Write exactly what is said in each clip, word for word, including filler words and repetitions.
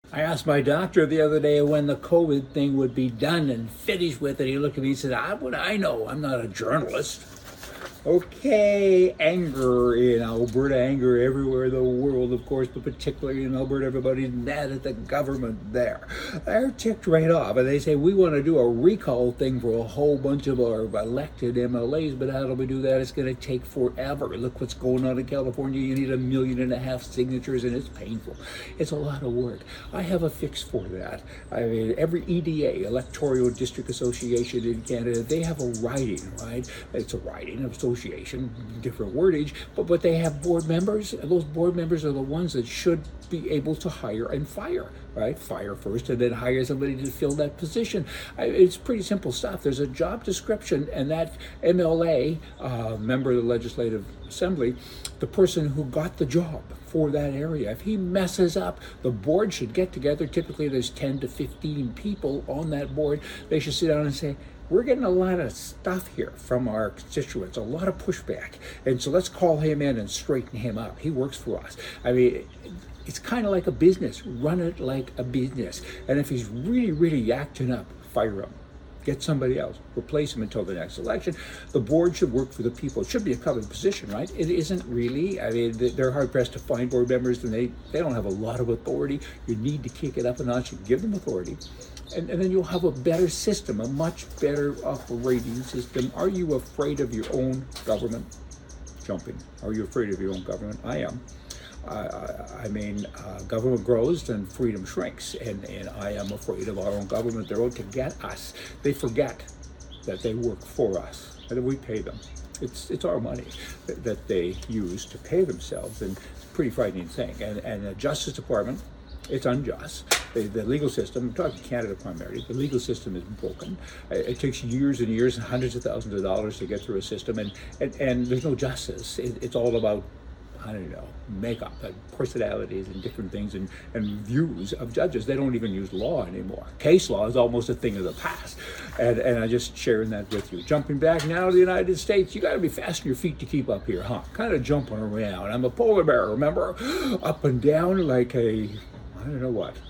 I asked my doctor the other day when the COVID thing would be done and finished with it. He looked at me and said, "Ah, what do I know? I'm not a journalist." Okay, anger in Alberta, anger everywhere in the world, of course, but particularly in Alberta, everybody's mad at the government there. They're ticked right off, and they say, we want to do a recall thing for a whole bunch of our elected M L As, but how do we do that? It's going to take forever. Look what's going on in California. You need a million and a half signatures, and it's painful. It's a lot of work. I have a fix for that. I mean, every E D A, Electoral District Association in Canada, they have a writing, right? It's a writing of association, different wordage, but but they have board members. Those board members are the ones that should be able to hire and fire, right? Fire first and then hire somebody to fill that position. I, it's pretty simple stuff. There's a job description, and that M L A, uh, member of the Legislative Assembly, the person who got the job for that area, if he messes up, the board should get together. Typically there's ten to fifteen people on that board. They should sit down and say, we're getting a lot of stuff here from our constituents, a lot of pushback. And so let's call him in and straighten him up. He works for us. I mean, it's kind of like a business. Run it like a business. And if he's really, really acting up, fire him. Get somebody else. Replace him until the next election. The board should work for the people. It should be a coveted position, right? It isn't really. I mean, they're hard pressed to find board members, and they, they don't have a lot of authority. You need to kick it up a notch and give them authority. And, and then you'll have a better system, a much better operating system. Are you afraid of your own government? Jumping. Are you afraid of your own government? I am. Uh, I mean, uh, government grows and freedom shrinks, and, and I am afraid of our own government. They're out to get us. They forget that they work for us and that we pay them. It's it's our money that, that they use to pay themselves, and it's a pretty frightening thing. And, and the Justice Department, it's unjust. The, the legal system, I'm talking Canada primarily, the legal system is broken. It, it takes years and years and hundreds of thousands of dollars to get through a system, and, and, and there's no justice. It, it's all about, I don't know, makeup and personalities and different things, and, and views of judges. They don't even use law anymore. Case law is almost a thing of the past. And, and I'm just sharing that with you. Jumping back now to the United States, you got to be fast on your feet to keep up here, huh? Kind of jumping around. I'm a polar bear, remember? Up and down like a, I don't know what.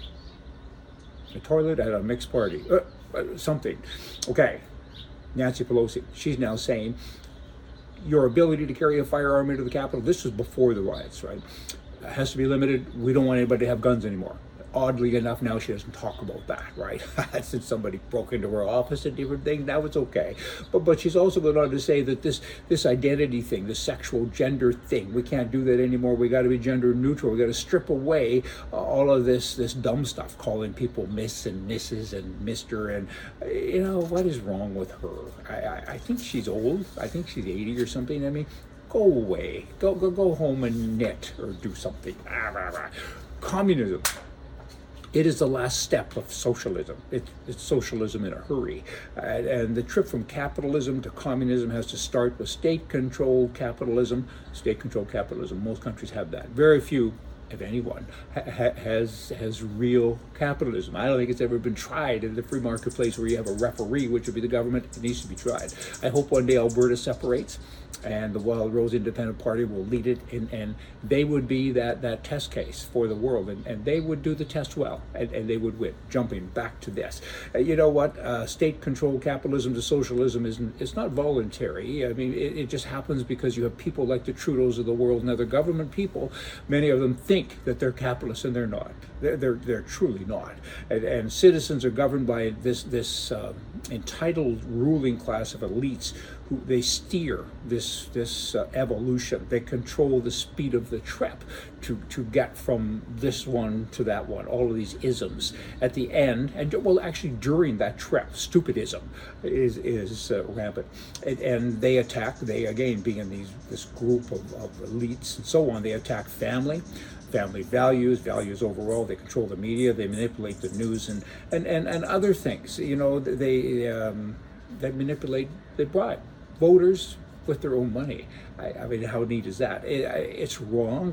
A toilet at a mixed party. Uh, uh, something. Okay. Nancy Pelosi, she's now saying, your ability to carry a firearm into the Capitol, this was before the riots, right? It has to be limited. We don't want anybody to have guns anymore. Oddly enough, now she doesn't talk about that, right? Since somebody broke into her office and different things, now it's okay. But but she's also going on to say that this this identity thing, this sexual gender thing, we can't do that anymore. We got to be gender neutral. We got to strip away uh, all of this this dumb stuff, calling people Miss and Missus and Mister And uh, you know, what is wrong with her? I, I I think she's old. I think she's eighty or something. I mean, go away. Go go go home and knit or do something. Communism. It is the last step of socialism. It, it's socialism in a hurry. And, and the trip from capitalism to communism has to start with state-controlled capitalism. State-controlled capitalism, most countries have that. Very few, if anyone, ha- has has real capitalism. I don't think it's ever been tried in the free marketplace where you have a referee, which would be the government. It needs to be tried. I hope one day Alberta separates, and the Wild Rose Independent Party will lead it, and, and they would be that, that test case for the world, and, and they would do the test well, and, and they would win. Jumping back to this, uh, you know what? Uh, state-controlled capitalism to socialism isn't. It's not voluntary. I mean, it, it just happens because you have people like the Trudeaus of the world and other government people. Many of them think that they're capitalists, and they're not. They're they're, they're truly not. And, and citizens are governed by this this uh, entitled ruling class of elites who they steer this this uh, evolution. They control the speed of the trip to to get from this one to that one. All of these isms at the end, and well, actually during that trip, stupidism is is uh, rampant, and, and they attack. They again being these this group of, of elites and so on. They attack family. Family values, values overall. They control the media. They manipulate the news and and, and, and other things. You know, they um, they manipulate. They bribe voters with their own money. I, I mean, how neat is that? It, it's wrong,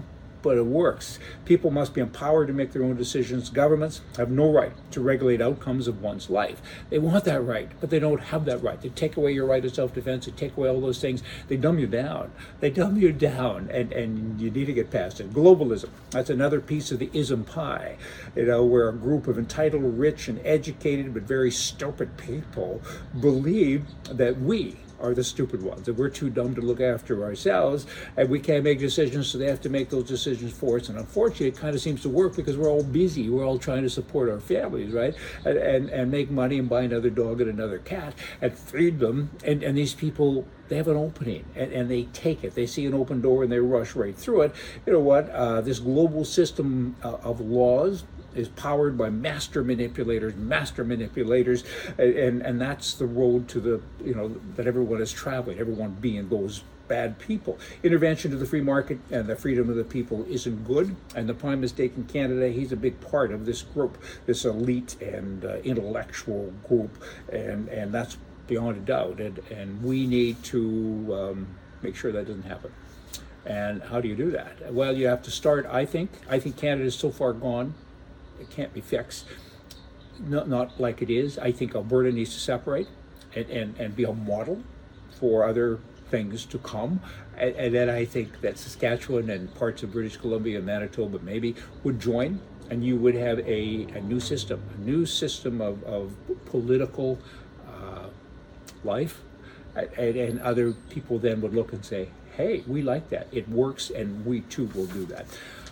but it works. People must be empowered to make their own decisions. Governments have no right to regulate outcomes of one's life. They want that right, but they don't have that right. They take away your right of self-defense. They take away all those things. They dumb you down. They dumb you down, and, and you need to get past it. Globalism, that's another piece of the ism pie, you know, where a group of entitled, rich, and educated, but very stupid people believe that we are the stupid ones, that we're too dumb to look after ourselves, and we can't make decisions, so they have to make those decisions for us. And unfortunately, it kind of seems to work because we're all busy. We're all trying to support our families, right? And and, and make money and buy another dog and another cat and feed them. And, and these people, they have an opening, and, and they take it. They see an open door and they rush right through it. You know what? Uh, this global system uh, of laws is powered by master manipulators, master manipulators, and and that's the road to the, you know, that everyone is traveling, everyone being those bad people. Intervention to the free market and the freedom of the people isn't good, and the prime mistake in Canada, he's a big part of this group, this elite and uh, intellectual group, and and that's beyond a doubt, and, and we need to um, make sure that doesn't happen. And how do you do that? Well, you have to start, I think, I think Canada is so far gone, it can't be fixed. Not, not like it is. I think Alberta needs to separate and, and, and be a model for other things to come. And, and then I think that Saskatchewan and parts of British Columbia and Manitoba maybe would join, and you would have a, a new system, a new system of, of political uh, life. And, and other people then would look and say, hey, we like that. It works, and we too will do that.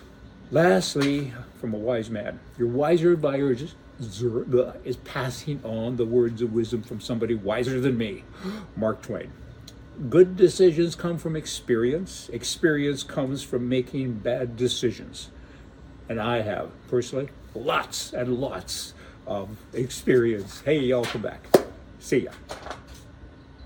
Lastly, from a wise man, your wiser advisor is passing on the words of wisdom from somebody wiser than me, Mark Twain. Good decisions come from experience. Experience comes from making bad decisions. And I have, personally, lots and lots of experience. Hey, y'all come back. See ya.